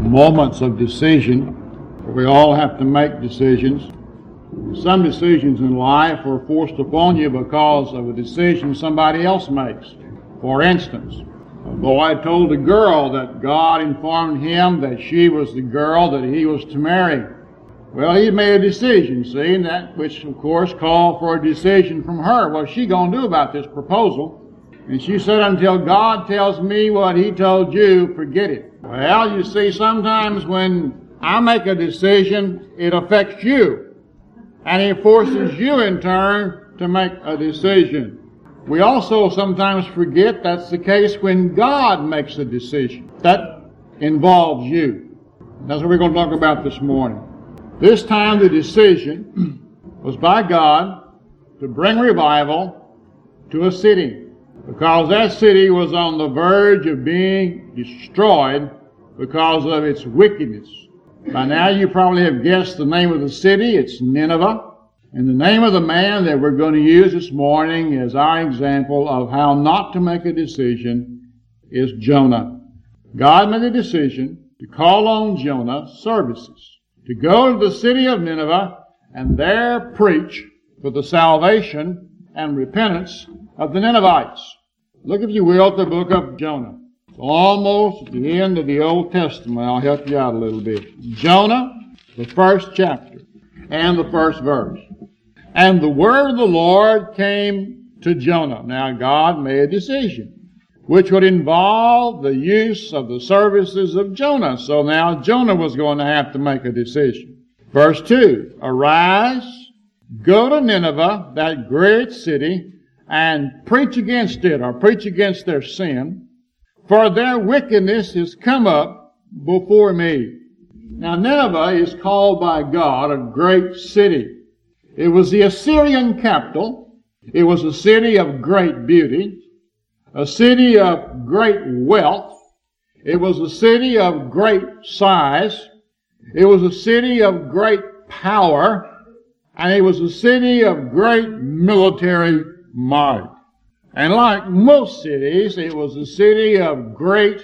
moments of decision. We all have to make decisions. Some decisions in life are forced upon you because of a decision somebody else makes. For instance, a boy told a girl that God informed him that she was the girl that he was to marry. Well, he made a decision, see, and that which, of course, called for a decision from her. What's she going to do about this proposal? And she said, until God tells me what He told you, forget it. Well, you see, sometimes when I make a decision, it affects you. And it forces you, in turn, to make a decision. We also sometimes forget that's the case when God makes a decision. That involves you. That's what we're going to talk about this morning. This time the decision was by God to bring revival to a city, because that city was on the verge of being destroyed because of its wickedness. By now you probably have guessed the name of the city. It's Nineveh. And the name of the man that we're going to use this morning as our example of how not to make a decision is Jonah. God made a decision to call on Jonah's services, to go to the city of Nineveh and there preach for the salvation and repentance of the Ninevites. Look, if you will, at the book of Jonah. It's almost at the end of the Old Testament. I'll help you out a little bit. Jonah, the first chapter and the first verse. And the word of the Lord came to Jonah. Now God made a decision which would involve the use of the services of Jonah. So now Jonah was going to have to make a decision. Verse 2, arise, go to Nineveh, that great city, and preach against it, or preach against their sin, for their wickedness is come up before me. Now Nineveh is called by God a great city. It was the Assyrian capital. It was a city of great beauty, a city of great wealth. It was a city of great size. It was a city of great power. And it was a city of great military might. And like most cities, it was a city of great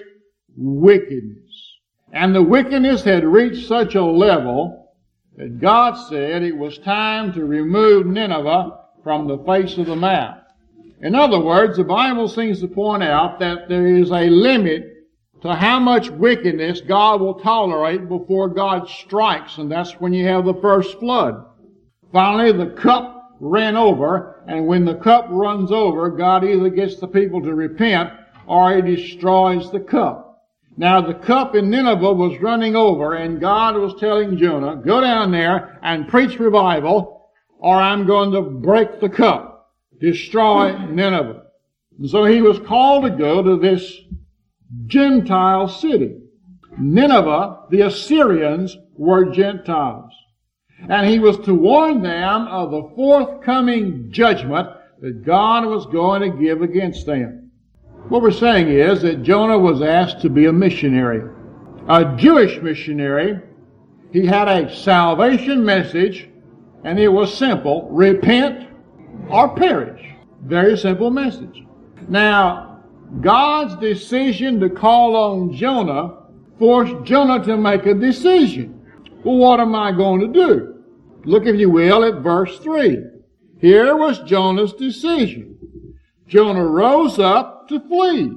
wickedness. And the wickedness had reached such a level that God said it was time to remove Nineveh from the face of the map. In other words, the Bible seems to point out that there is a limit to how much wickedness God will tolerate before God strikes, and that's when you have the first flood. Finally, the cup ran over, and when the cup runs over, God either gets the people to repent or He destroys the cup. Now the cup in Nineveh was running over, and God was telling Jonah, go down there and preach revival, or I'm going to break the cup, destroy Nineveh. And so he was called to go to this Gentile city. Nineveh, the Assyrians, were Gentiles. And he was to warn them of the forthcoming judgment that God was going to give against them. What we're saying is that Jonah was asked to be a missionary, a Jewish missionary. He had a salvation message, and it was simple: repent or perish. Very simple message. Now, God's decision to call on Jonah forced Jonah to make a decision. Well, what am I going to do? Look, if you will, at verse 3. Here was Jonah's decision. Jonah rose up to flee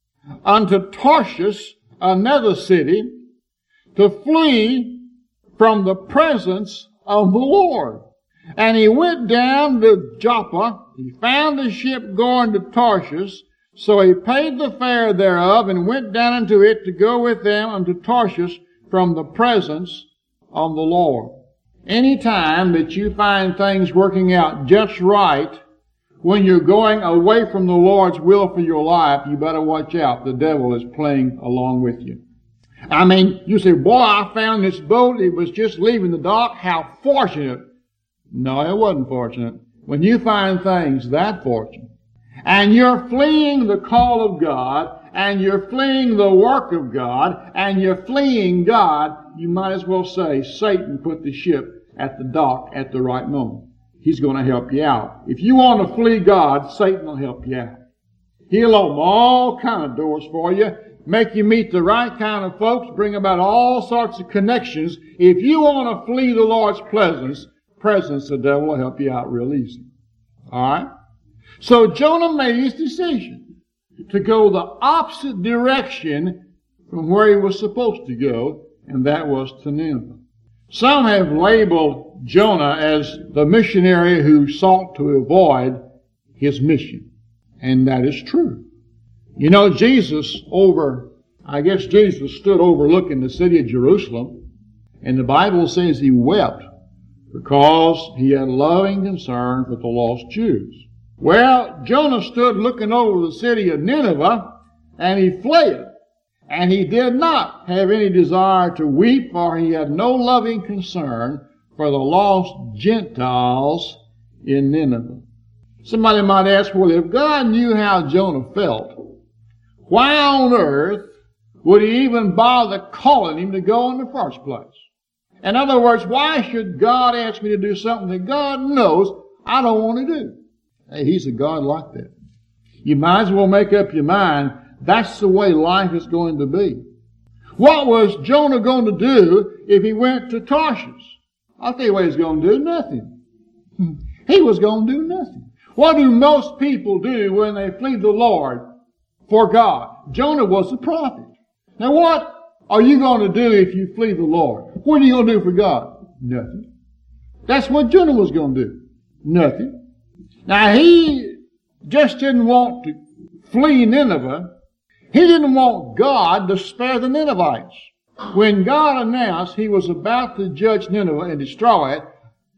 unto Tarshish, another city, to flee from the presence of the Lord. And he went down to Joppa. He found a ship going to Tarshish, so he paid the fare thereof and went down into it to go with them unto Tarshish from the presence of the Lord. Any time that you find things working out just right when you're going away from the Lord's will for your life, you better watch out. The devil is playing along with you. I mean, you say, boy, I found this boat. It was just leaving the dock. How fortunate. No, it wasn't fortunate. When you find things that fortunate, and you're fleeing the call of God, and you're fleeing the work of God, and you're fleeing God, you might as well say Satan put the ship at the dock at the right moment. He's going to help you out. If you want to flee God, Satan will help you out. He'll open all kind of doors for you. make you meet the right kind of folks, bring about all sorts of connections. If you want to flee the Lord's presence, the devil will help you out real easy. Alright? So Jonah made his decision to go the opposite direction from where he was supposed to go, and that was to Nineveh. Some have labeled Jonah as the missionary who sought to avoid his mission. And that is true. You know, Jesus stood overlooking the city of Jerusalem, and the Bible says he wept because he had loving concern for the lost Jews. Well, Jonah stood looking over the city of Nineveh, and he fled. And he did not have any desire to weep, for he had no loving concern for the lost Gentiles in Nineveh. Somebody might ask, well, if God knew how Jonah felt, why on earth would he even bother calling him to go in the first place? In other words, why should God ask me to do something that God knows I don't want to do? Hey, he's a God like that. You might as well make up your mind that's the way life is going to be. What was Jonah going to do if he went to Tarshish? I'll tell you what he's going to do. Nothing. He was going to do nothing. What do most people do when they flee the Lord for God? Jonah was a prophet. Now what are you going to do if you flee the Lord? What are you going to do for God? Nothing. That's what Jonah was going to do. Nothing. Now he just didn't want to flee Nineveh. He didn't want God to spare the Ninevites. When God announced he was about to judge Nineveh and destroy it,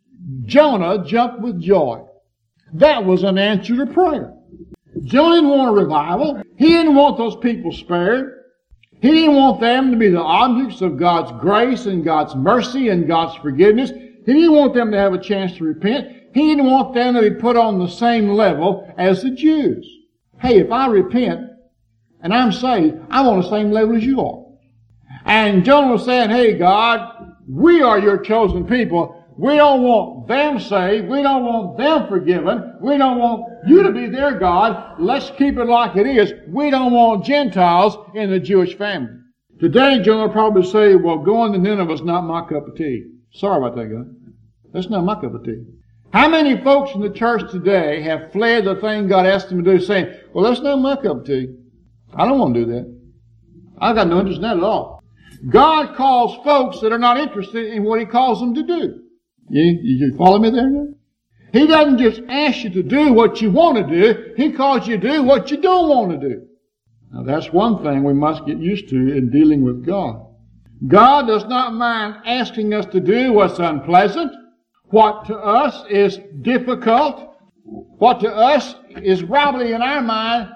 Jonah jumped with joy. That was an answer to prayer. Jonah didn't want a revival. He didn't want those people spared. He didn't want them to be the objects of God's grace and God's mercy and God's forgiveness. He didn't want them to have a chance to repent. He didn't want them to be put on the same level as the Jews. Hey, if I repent and I'm saved, I'm on the same level as you are. And Jonah was saying, hey God, we are your chosen people. We don't want them saved. We don't want them forgiven. We don't want you to be their God. Let's keep it like it is. We don't want Gentiles in the Jewish family. Today, Jonah will probably say, well, going to Nineveh is not my cup of tea. Sorry about that, guy. That's not my cup of tea. How many folks in the church today have fled the thing God asked them to do, saying, well, that's not my cup of tea. I don't want to do that. I've got no interest in that at all. God calls folks that are not interested in what He calls them to do. You follow me there now? He doesn't just ask you to do what you want to do. He calls you to do what you don't want to do. Now that's one thing we must get used to in dealing with God. God does not mind asking us to do what's unpleasant, what to us is difficult, what to us is probably in our mind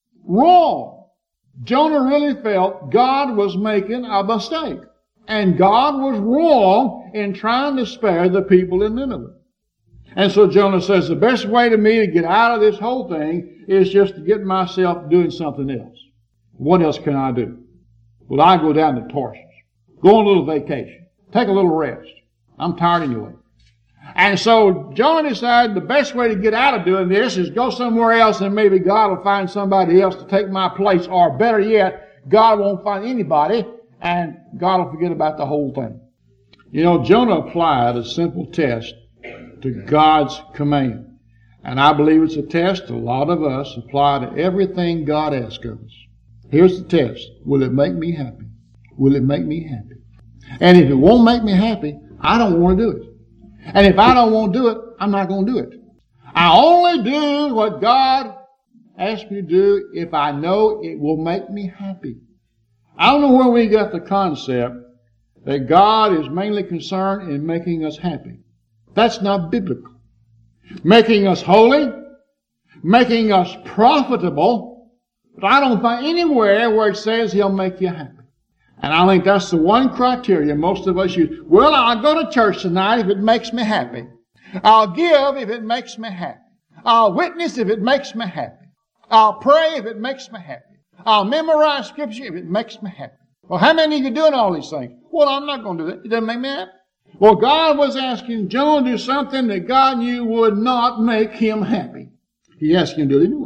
wrong. Jonah really felt God was making a mistake. And God was wrong in trying to spare the people in Nineveh. And so Jonah says, the best way to me to get out of this whole thing is just to get myself doing something else. What else can I do? Well, I go down to Tarshish. Go on a little vacation. Take a little rest. I'm tired anyway. And so Jonah decided the best way to get out of doing this is go somewhere else and maybe God will find somebody else to take my place. Or better yet, God won't find anybody and God will forget about the whole thing. You know, Jonah applied a simple test to God's command. And I believe it's a test a lot of us apply to everything God asks of us. Here's the test. Will it make me happy? Will it make me happy? And if it won't make me happy, I don't want to do it. And if I don't want to do it, I'm not going to do it. I only do what God asks me to do if I know it will make me happy. I don't know where we got the concept that God is mainly concerned in making us happy. That's not biblical. Making us holy, making us profitable, but I don't find anywhere where it says He'll make you happy. And I think that's the one criteria most of us use. Well, I'll go to church tonight if it makes me happy. I'll give if it makes me happy. I'll witness if it makes me happy. I'll pray if it makes me happy. I'll memorize Scripture if it makes me happy. Well, how many of you doing all these things? Well, I'm not going to do that. It doesn't make me happy. Well, God was asking Jonah to do something that God knew would not make him happy. He asked him to do it anyway.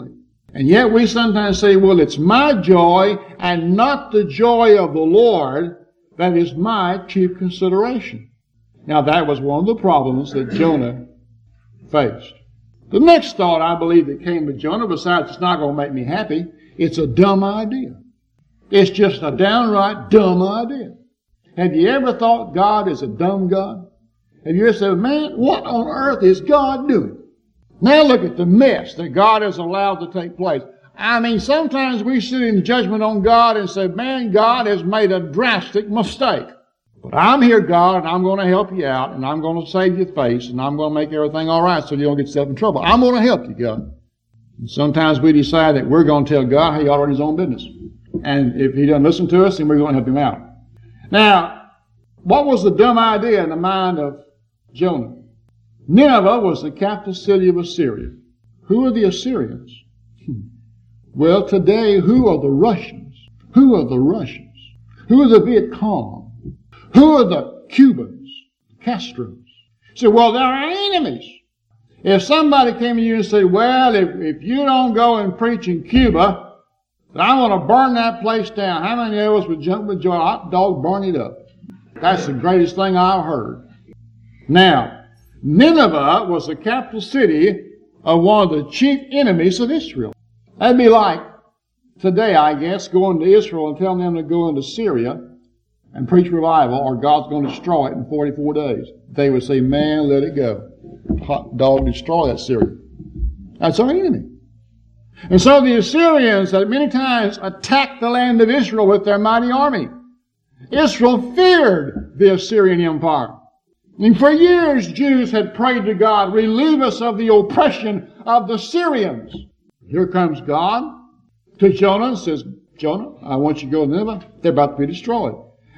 And yet we sometimes say, well, it's my joy and not the joy of the Lord that is my chief consideration. Now that was one of the problems that Jonah faced. The next thought I believe that came to Jonah, besides it's not going to make me happy, it's a dumb idea. It's just a downright dumb idea. Have you ever thought God is a dumb God? Have you ever said, man, what on earth is God doing? Now look at the mess that God has allowed to take place. I mean, sometimes we sit in judgment on God and say, man, God has made a drastic mistake. But I'm here, God, and I'm going to help you out, and I'm going to save your face, and I'm going to make everything all right so you don't get yourself in trouble. I'm going to help you, God. And sometimes we decide that we're going to tell God how he ought to run his own business. And if he doesn't listen to us, then we're going to help him out. Now, what was the dumb idea in the mind of Jonah? Nineveh was the capital city of Assyria. Who are the Assyrians? Well, today, who are the Russians? Who are the Russians? Who are the Viet Cong? Who are the Cubans? Castros? So, well, they're our enemies. If somebody came to you and said, well, if you don't go and preach in Cuba, then I want to burn that place down. How many of us would jump with joy? Hot dog, burn it up. That's the greatest thing I've heard. Now, Nineveh was the capital city of one of the chief enemies of Israel. That'd be like today, I guess, going to Israel and telling them to go into Syria and preach revival, or God's going to destroy it in 44 days. They would say, man, let it go. Hot dog, destroy that Syria. That's our enemy. And so the Assyrians that many times attacked the land of Israel with their mighty army. Israel feared the Assyrian Empire. And for years, Jews had prayed to God, relieve us of the oppression of the Syrians. Here comes God to Jonah and says, Jonah, I want you to go to Nineveh. They're about to be destroyed.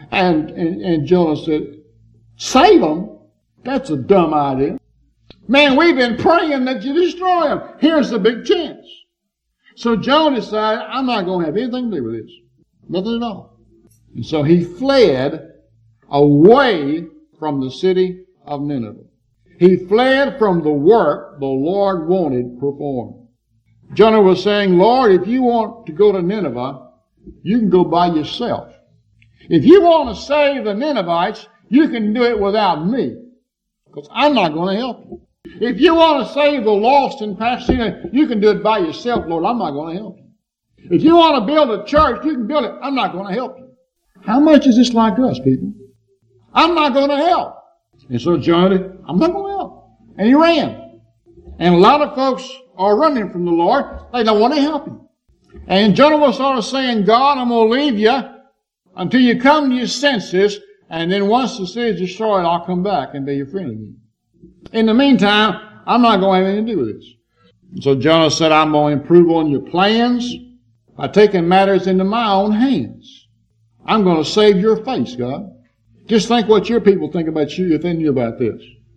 And Jonah said, save them? That's a dumb idea. Man, we've been praying that you destroy them. Here's the big chance. So Jonah decided, I'm not going to have anything to do with this. Nothing at all. And so he fled away from the city of Nineveh. He fled from the work the Lord wanted performed. Jonah was saying, Lord, if you want to go to Nineveh, you can go by yourself. If you want to save the Ninevites, you can do it without me, because I'm not going to help you. If you want to save the lost in Pasadena, you can do it by yourself, Lord. I'm not going to help you. If you want to build a church, you can build it. I'm not going to help you. How much is this like us, people? I'm not going to help. And so Jonah said, I'm not going to help. And he ran. And a lot of folks are running from the Lord. They don't want to help him. And Jonah was sort of saying, God, I'm going to leave you until you come to your senses, and then once the city is destroyed, I'll come back and be your friend again. In the meantime, I'm not going to have anything to do with this. And so Jonah said, I'm going to improve on your plans by taking matters into my own hands. I'm going to save your face, God. Just think what your people think about you if they knew about this.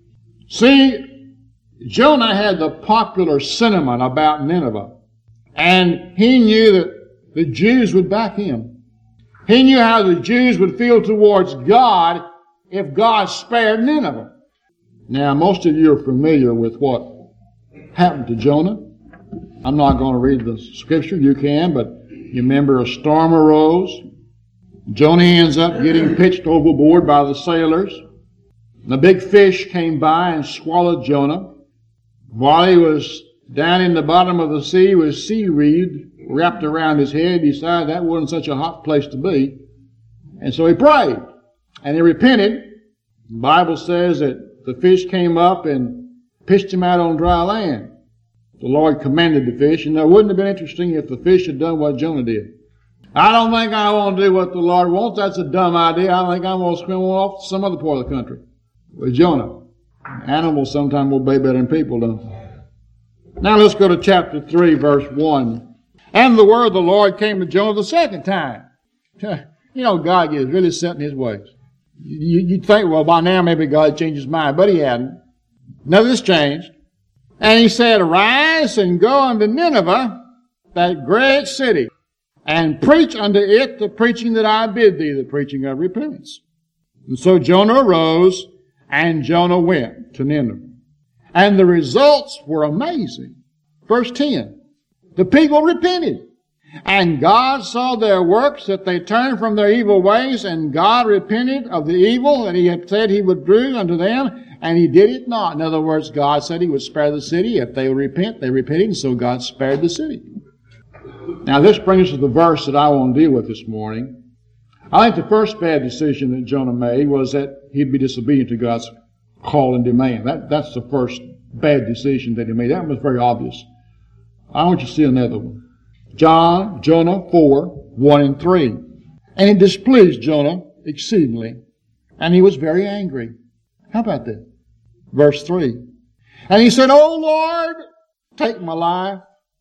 See, Jonah had the popular sentiment about Nineveh, and he knew that the Jews would back him. He knew how the Jews would feel towards God if God spared Nineveh. Now, most of you are familiar with what happened to Jonah. I'm not going to read the scripture. You can, but you remember a storm arose. Jonah ends up getting pitched overboard by the sailors. The big fish came by and swallowed Jonah. While he was down in the bottom of the sea with seaweed wrapped around his head, he decided that wasn't such a hot place to be. And so he prayed. And he repented. The Bible says that the fish came up and pitched him out on dry land. The Lord commanded the fish, and it wouldn't have been interesting if the fish had done what Jonah did. I don't think I want to do what the Lord wants. That's a dumb idea. I think I'm going to swim off to some other part of the country. With Jonah. Animals sometimes obey better than people do. Now let's go to chapter 3, verse 1. And the word of the Lord came to Jonah the second time. You know, God gets really set in his ways. You'd think, well, by now maybe God changed his mind, but he hadn't. Nothing's changed. And he said, arise and go unto Nineveh, that great city, and preach unto it the preaching that I bid thee, the preaching of repentance. And so Jonah arose, and Jonah went to Nineveh. And the results were amazing. Verse 10. The people repented. And God saw their works, that they turned from their evil ways, and God repented of the evil that He had said He would do unto them, and He did it not. In other words, God said He would spare the city. If they would repent, they repented, and so God spared the city. Now this brings us to the verse that I want to deal with this morning. I think the first bad decision that Jonah made was that he'd be disobedient to God's call and demand. That's the first bad decision that he made. That was very obvious. I want you to see another one. Jonah 4, 1 and 3. And it displeased Jonah exceedingly, and he was very angry. How about that? Verse 3. And he said, O Lord, take my life.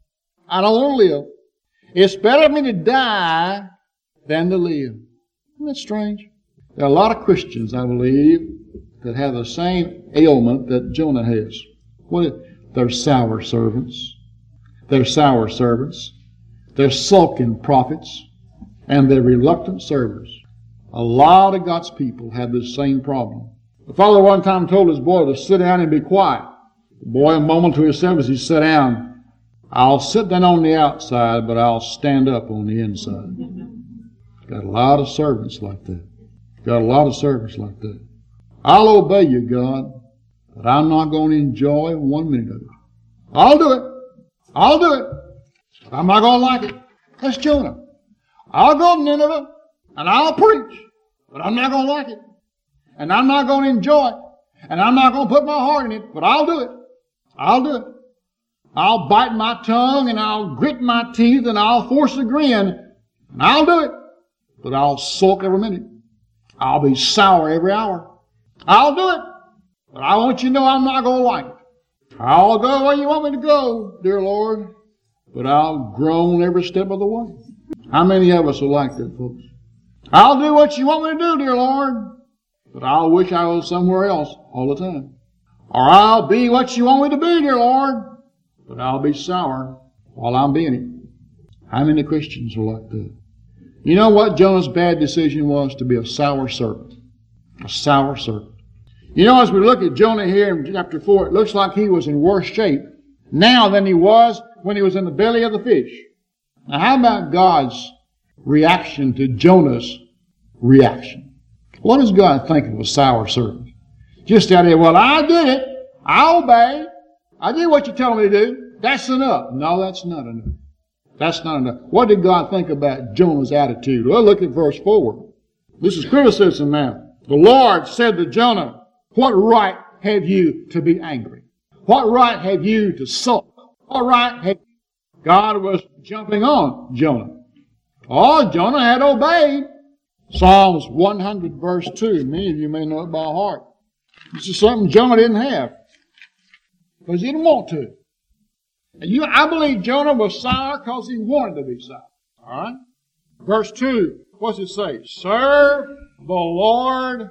I don't want to live. It's better for me to die than to live. Isn't that strange? There are a lot of Christians, I believe, that have the same ailment that Jonah has. They're sour servants. They're sour servants. They're sulking prophets. And they're reluctant servers. A lot of God's people have this same problem. The father one time told his boy to sit down and be quiet. The boy, a moment to himself as he sat down, I'll sit down on the outside, but I'll stand up on the inside. Got a lot of servants like that. Got a lot of servants like that. I'll obey you, God, but I'm not going to enjoy 1 minute of it. I'll do it. I'll do it. But I'm not going to like it. That's Jonah. I'll go to Nineveh, and I'll preach, but I'm not going to like it. And I'm not going to enjoy it. And I'm not going to put my heart in it, but I'll do it. I'll do it. I'll bite my tongue, and I'll grit my teeth, and I'll force a grin, and I'll do it. But I'll sulk every minute. I'll be sour every hour. I'll do it. But I want you to know I'm not going to like it. I'll go where you want me to go, dear Lord. But I'll groan every step of the way. How many of us are like that, folks? I'll do what you want me to do, dear Lord. But I'll wish I was somewhere else all the time. Or I'll be what you want me to be, dear Lord. But I'll be sour while I'm being it. How many Christians are like that? You know what Jonah's bad decision was? To be a sour servant. A sour servant. You know, as we look at Jonah here in chapter 4, it looks like he was in worse shape now than he was when he was in the belly of the fish. Now, how about God's reaction to Jonah's reaction? What does God think of a sour servant? Just out there, well, I did it. I obey. I did what you tell me to do. That's enough. No, that's not enough. That's not enough. What did God think about Jonah's attitude? Well, look at verse 4. This is criticism now. The Lord said to Jonah, what right have you to be angry? What right have you to sulk? What right have you? God was jumping on Jonah. Oh, Jonah had obeyed. Psalms 100 verse 2. Many of you may know it by heart. This is something Jonah didn't have. Because he didn't want to. And I believe Jonah was sour because he wanted to be sour. Alright? Verse 2. What's it say? Serve the Lord.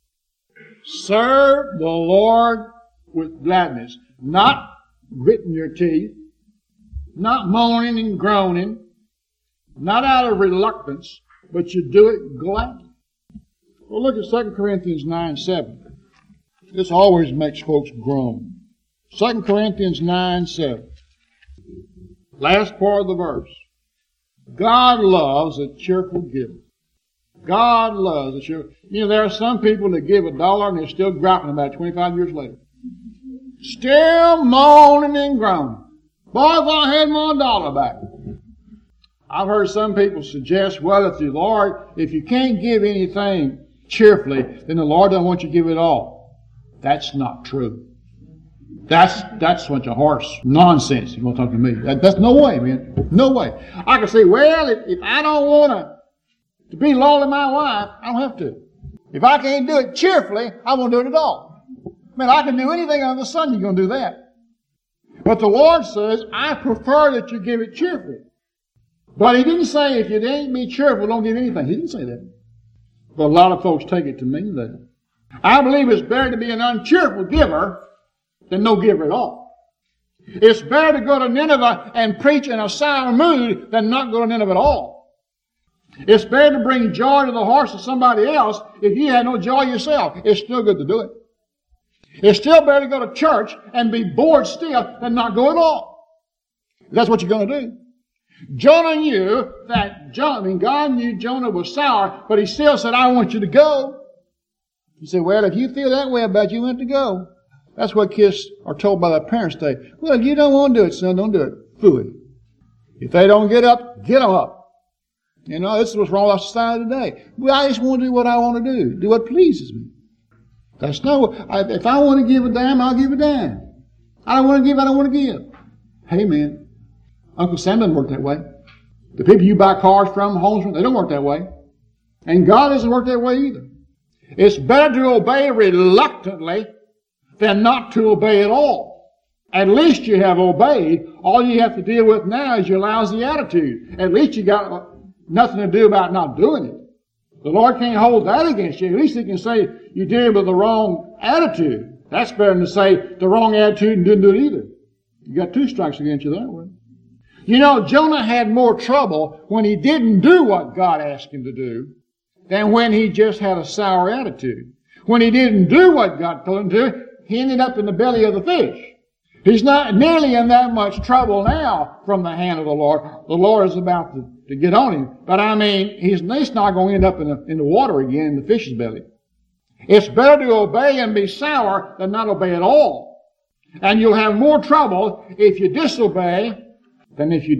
Serve the Lord with gladness. Not gritting your teeth. Not moaning and groaning. Not out of reluctance. But you do it gladly. Well, look at 2 Corinthians 9:7. This always makes folks groan. 2 Corinthians 9:7. Last part of the verse. God loves a cheerful giver. God loves a cheerful. You know, there are some people that give $1 and they're still griping about it 25 years later. Still moaning and groaning. Boy, if I had my $1 back. I've heard some people suggest, well, if you can't give anything cheerfully, then the Lord doesn't want you to give it all. That's not true. That's a bunch of horse nonsense. You want to talk to me? That's no way, man. No way. I can say, well, if I don't want to be loyal to my wife, I don't have to. If I can't do it cheerfully, I won't do it at all. Man, I can do anything under the sun. You're going to do that. But the Lord says, I prefer that you give it cheerfully. But He didn't say, if you ain't be cheerful, don't give anything. He didn't say that. But a lot of folks take it to mean that. I believe it's better to be an uncheerful giver than no giver at all. It's better to go to Nineveh and preach in a sour mood than not go to Nineveh at all. It's better to bring joy to the hearts of somebody else if you had no joy yourself. It's still good to do it. It's still better to go to church and be bored still than not go at all. That's what you're going to do. Jonah knew that God knew Jonah was sour, but he still said, I want you to go. He said, well, if you feel that way about you want to go. That's what kids are told by their parents today. Well, if you don't want to do it, son, don't do it. Fool. If they don't get up, get them up. You know, this is what's wrong with society today. Well, I just want to do what I want to do what pleases me. That's not if I want to give a dime, I'll give a dime. I don't want to give, I don't want to give. Hey, man, Uncle Sam doesn't work that way. The people you buy cars from, homes from, they don't work that way. And God doesn't work that way either. It's better to obey reluctantly than not to obey at all. At least you have obeyed. All you have to deal with now is your lousy attitude. At least you got nothing to do about not doing it. The Lord can't hold that against you. At least He can say you did with the wrong attitude. That's better than to say the wrong attitude and didn't do it either. You got 2 strikes against you that way. You know, Jonah had more trouble when he didn't do what God asked him to do than when he just had a sour attitude. When he didn't do what God told him to do, he ended up in the belly of the fish. He's not nearly in that much trouble now from the hand of the Lord. The Lord is about to get on him. But I mean, he's not going to end up in the water again, in the fish's belly. It's better to obey and be sour than not obey at all. And you'll have more trouble if you disobey than if you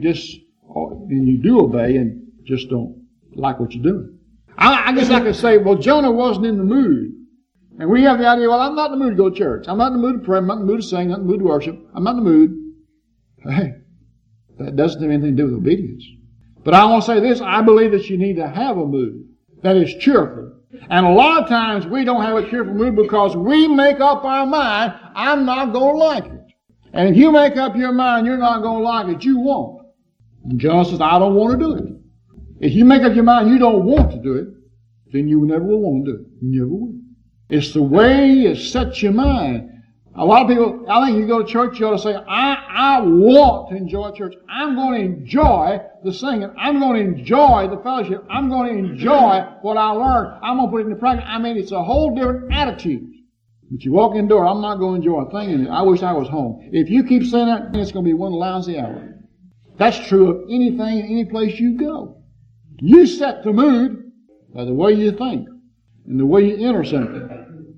do obey and just don't like what you're doing. I guess I could say, well, Jonah wasn't in the mood. And we have the idea, well, I'm not in the mood to go to church. I'm not in the mood to pray. I'm not in the mood to sing. I'm not in the mood to worship. I'm not in the mood. Hey, that doesn't have anything to do with obedience. But I want to say this. I believe that you need to have a mood that is cheerful. And a lot of times we don't have a cheerful mood because we make up our mind, I'm not going to like it. And if you make up your mind you're not going to like it, you won't. And John says, I don't want to do it. If you make up your mind you don't want to do it, then you never will want to do it. You never will. It's the way you set your mind. A lot of people, I think you go to church, you ought to say, I want to enjoy church. I'm going to enjoy the singing. I'm going to enjoy the fellowship. I'm going to enjoy what I learned. I'm going to put it into practice. I mean, it's a whole different attitude. But you walk in the door, I'm not going to enjoy a thing in it. I wish I was home. If you keep saying that, it's going to be one lousy hour. That's true of anything, any place you go. You set the mood by the way you think and the way you enter something.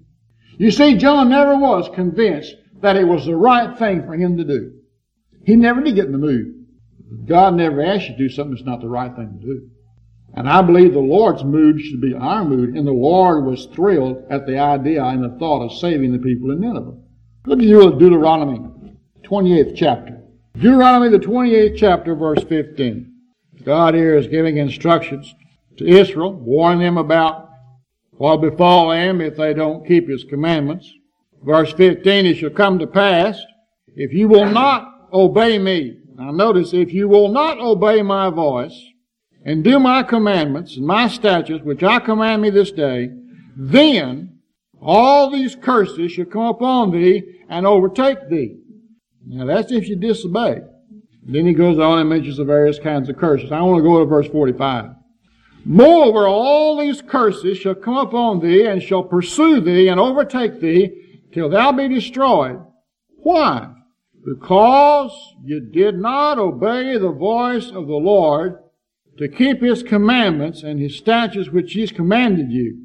You see, Jonah never was convinced that it was the right thing for him to do. He never did get in the mood. God never asked you to do something that's not the right thing to do. And I believe the Lord's mood should be our mood, and the Lord was thrilled at the idea and the thought of saving the people in Nineveh. Look at Deuteronomy, 28th chapter. Deuteronomy, the 28th chapter, verse 15. God here is giving instructions to Israel, warning them about what will befall them if they don't keep His commandments. Verse 15, it shall come to pass, if you will not obey me. Now notice, if you will not obey my voice, and do my commandments and my statutes, which I command me this day, then all these curses shall come upon thee and overtake thee. Now that's if you disobey. Then he goes on and mentions the various kinds of curses. I want to go to verse 45. Moreover, all these curses shall come upon thee, and shall pursue thee, and overtake thee, till thou be destroyed. Why? Because you did not obey the voice of the Lord to keep His commandments and His statutes which He's commanded you.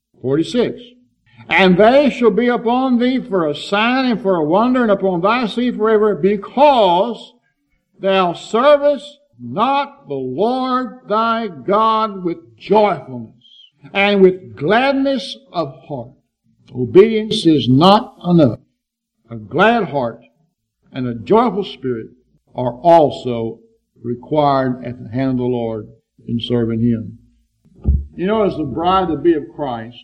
46. And they shall be upon thee for a sign and for a wonder, and upon thy seed forever, because thou servest not the Lord thy God with joyfulness and with gladness of heart. Obedience is not enough. A glad heart and a joyful spirit are also required at the hand of the Lord in serving Him. You know, as the bride to be of Christ,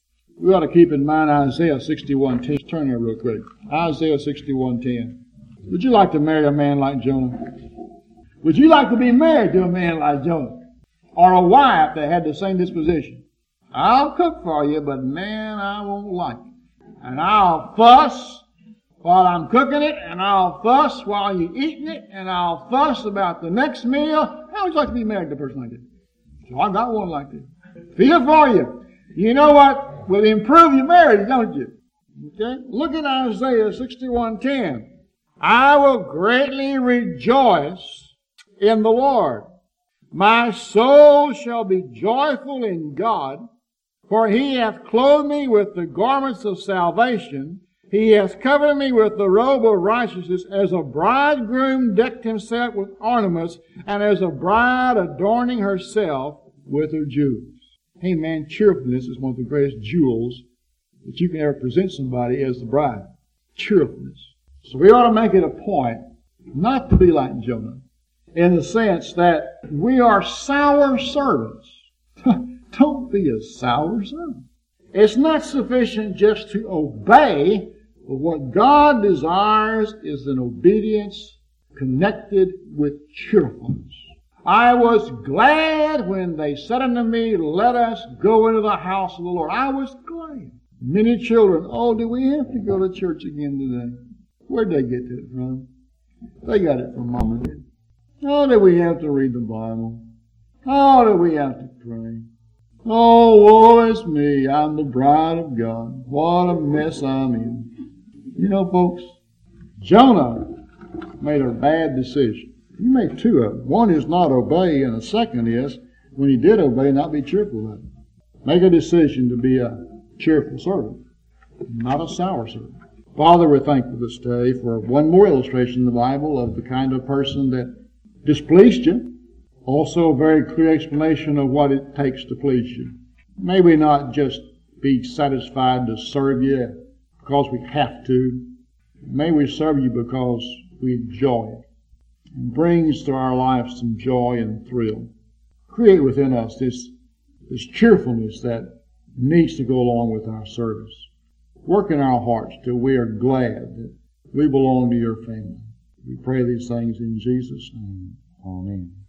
we ought to keep in mind Isaiah 61:10. Turn there real quick. Isaiah 61:10. Would you like to marry a man like Jonah? Would you like to be married to a man like Jonah? Or a wife that had the same disposition? I'll cook for you, but man, I won't like it. And I'll fuss while I'm cooking it, and I'll fuss while you're eating it, and I'll fuss about the next meal. How would you like to be married to a person like that? So I've got one like that. Feel for you. You know what will improve your marriage, don't you? Okay? Look at Isaiah 61:10. I will greatly rejoice in the Lord. My soul shall be joyful in God, for He hath clothed me with the garments of salvation. He hath covered me with the robe of righteousness, as a bridegroom decked himself with ornaments, and as a bride adorning herself with her jewels. Hey man, cheerfulness is one of the greatest jewels that you can ever present somebody as the bride. Cheerfulness. So we ought to make it a point not to be like Jonah, in the sense that we are sour servants. Don't be a sour servant. It's not sufficient just to obey, but what God desires is an obedience connected with cheerfulness. I was glad when they said unto me, let us go into the house of the Lord. I was glad. Many children, oh, do we have to go to church again today? Where'd they get that from? They got it from Mom and Dad. Oh, do we have to read the Bible? Oh, do we have to pray? Oh, woe is me, I'm the bride of God. What a mess I'm in. You know, folks, Jonah made a bad decision. He made two of them. One is not obey, and the second is, when he did obey, not be cheerful about it. Make a decision to be a cheerful servant, not a sour servant. Father, we're thankful this day for one more illustration in the Bible of the kind of person that displeased you. Also a very clear explanation of what it takes to please you. May we not just be satisfied to serve you because we have to. May we serve you because we enjoy it. It brings to our life some joy and thrill. Create within us this cheerfulness that needs to go along with our service. Work in our hearts till we are glad that we belong to your family. We pray these things in Jesus' name. Amen.